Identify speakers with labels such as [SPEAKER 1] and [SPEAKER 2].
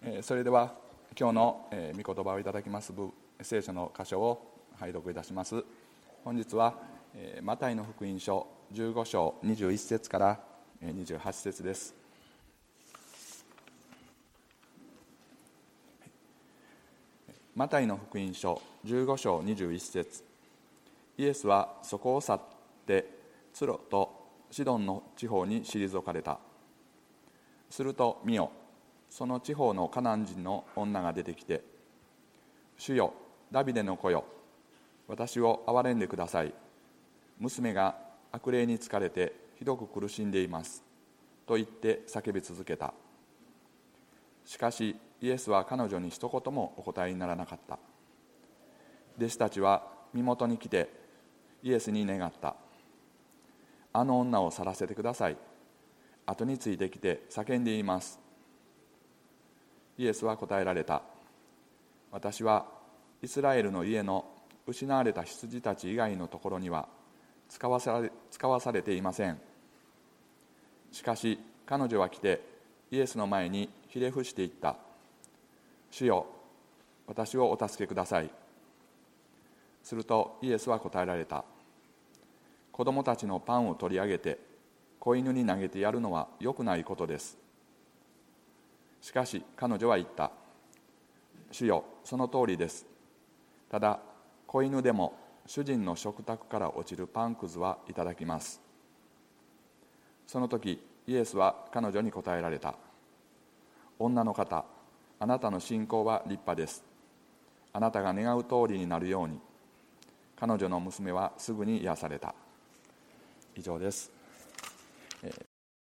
[SPEAKER 1] それでは今日の御言葉をいただきます聖書の箇所を拝読いたします。本日はマタイの福音書15章21節から28節です。マタイの福音書15章21節、イエスはそこを去ってツロとシドンの地方に退かれた。すると見よ、その地方のカナン人の女が出てきて、主よ、ダビデの子よ、私を憐れんでください。娘が悪霊に疲れてひどく苦しんでいます。と言って叫び続けた。しかしイエスは彼女に一言もお答えにならなかった。弟子たちは身元に来てイエスに願った。あの女を去らせてください。後についてきて叫んでいます。イエスは答えられた。私はイスラエルの家の失われた羊たち以外のところには使わされていません。しかし彼女は来てイエスの前にひれ伏していった。主よ、私をお助けください。するとイエスは答えられた。子供たちのパンを取り上げて子犬に投げてやるのは良くないことです。しかし彼女は言った。主よ、その通りです。ただ子犬でも主人の食卓から落ちるパンくずはいただきます。その時イエスは彼女に答えられた。女の方、あなたの信仰は立派です。あなたが願う通りになるように。彼女の娘はすぐに癒された。以上です。